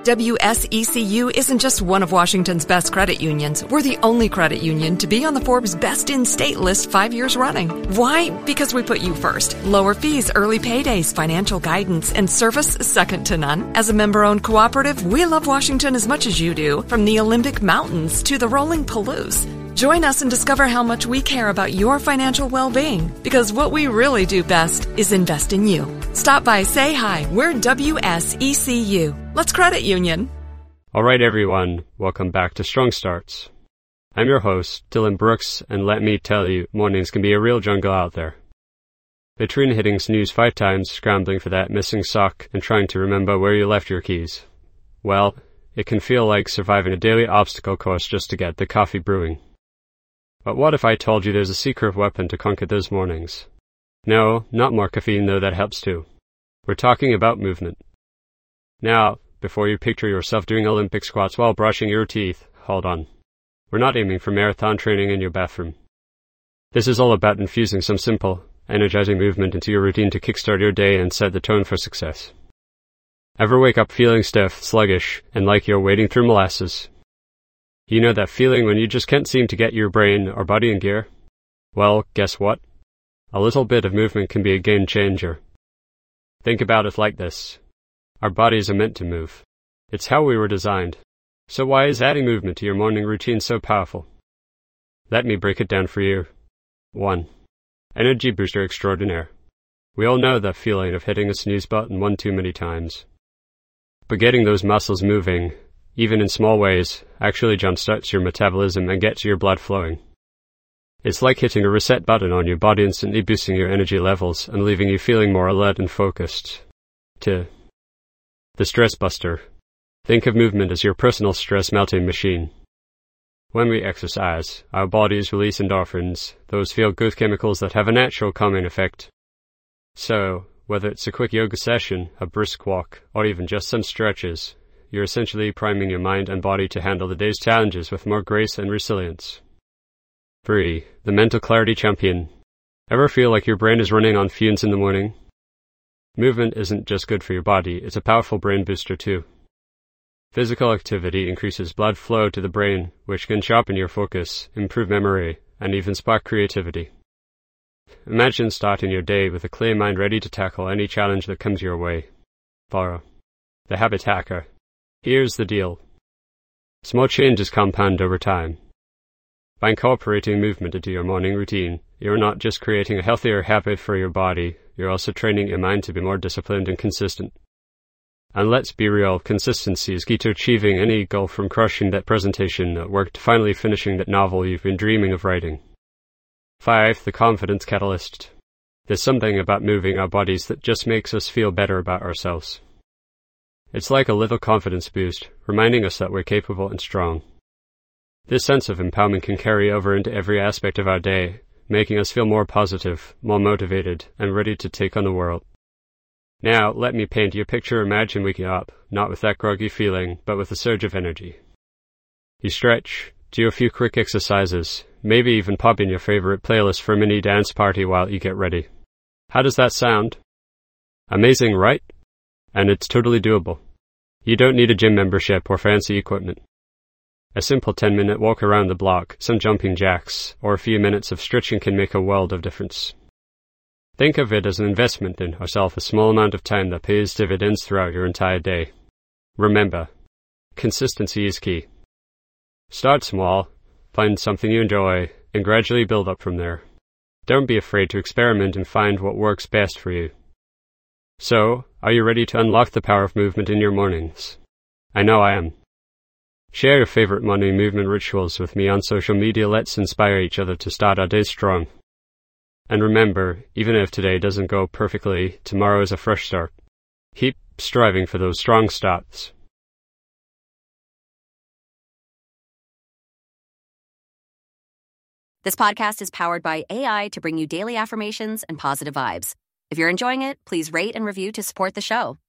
WSECU isn't just one of Washington's best credit unions. We're the only credit union to be on the Forbes Best in State list 5 years running. Why? Because we put you first. Lower fees, early paydays, financial guidance, and service second to none. As a member-owned cooperative, we love Washington as much as you do, from the Olympic Mountains to the rolling Palouse. Join us and discover how much we care about your financial well-being, because what we really do best is invest in you. Stop by, say hi. We're WSECU. Let's credit union. All right, everyone. Welcome back to Strong Starts. I'm your host, Dylan Brooks, and let me tell you, mornings can be a real jungle out there. Between hitting snooze 5 times, scrambling for that missing sock, and trying to remember where you left your keys. Well, it can feel like surviving a daily obstacle course just to get the coffee brewing. But what if I told you there's a secret weapon to conquer those mornings? No, not more caffeine, though that helps too. We're talking about movement. Now, before you picture yourself doing Olympic squats while brushing your teeth, hold on. We're not aiming for marathon training in your bathroom. This is all about infusing some simple, energizing movement into your routine to kickstart your day and set the tone for success. Ever wake up feeling stiff, sluggish, and like you're wading through molasses? You know that feeling when you just can't seem to get your brain or body in gear? Well, guess what? A little bit of movement can be a game changer. Think about it like this. Our bodies are meant to move. It's how we were designed. So why is adding movement to your morning routine so powerful? Let me break it down for you. 1. Energy booster extraordinaire. We all know that feeling of hitting a snooze button one too many times. But getting those muscles moving, even in small ways, actually jumpstarts your metabolism and gets your blood flowing. It's like hitting a reset button on your body, instantly boosting your energy levels and leaving you feeling more alert and focused. 2. The stress buster. Think of movement as your personal stress melting machine. When we exercise, our bodies release endorphins, those feel-good chemicals that have a natural calming effect. So, whether it's a quick yoga session, a brisk walk, or even just some stretches, you're essentially priming your mind and body to handle the day's challenges with more grace and resilience. 3. The mental clarity champion. Ever feel like your brain is running on fumes in the morning? Movement isn't just good for your body, it's a powerful brain booster too. Physical activity increases blood flow to the brain, which can sharpen your focus, improve memory, and even spark creativity. Imagine starting your day with a clear mind ready to tackle any challenge that comes your way. Borrow. The habit hacker. Here's the deal. Small changes compound over time. By incorporating movement into your morning routine, you're not just creating a healthier habit for your body, you're also training your mind to be more disciplined and consistent. And let's be real, consistency is key to achieving any goal, from crushing that presentation at work to finally finishing that novel you've been dreaming of writing. 5. The confidence catalyst. There's something about moving our bodies that just makes us feel better about ourselves. It's like a little confidence boost, reminding us that we're capable and strong. This sense of empowerment can carry over into every aspect of our day, making us feel more positive, more motivated, and ready to take on the world. Now, let me paint you a picture. Imagine waking up, not with that groggy feeling, but with a surge of energy. You stretch, do a few quick exercises, maybe even pop in your favorite playlist for a mini dance party while you get ready. How does that sound? Amazing, right? And it's totally doable. You don't need a gym membership or fancy equipment. A simple 10-minute walk around the block, some jumping jacks, or a few minutes of stretching can make a world of difference. Think of it as an investment in yourself, a small amount of time that pays dividends throughout your entire day. Remember, consistency is key. Start small, find something you enjoy, and gradually build up from there. Don't be afraid to experiment and find what works best for you. So, are you ready to unlock the power of movement in your mornings? I know I am. Share your favorite morning movement rituals with me on social media. Let's inspire each other to start our day strong. And remember, even if today doesn't go perfectly, tomorrow is a fresh start. Keep striving for those strong starts. This podcast is powered by AI to bring you daily affirmations and positive vibes. If you're enjoying it, please rate and review to support the show.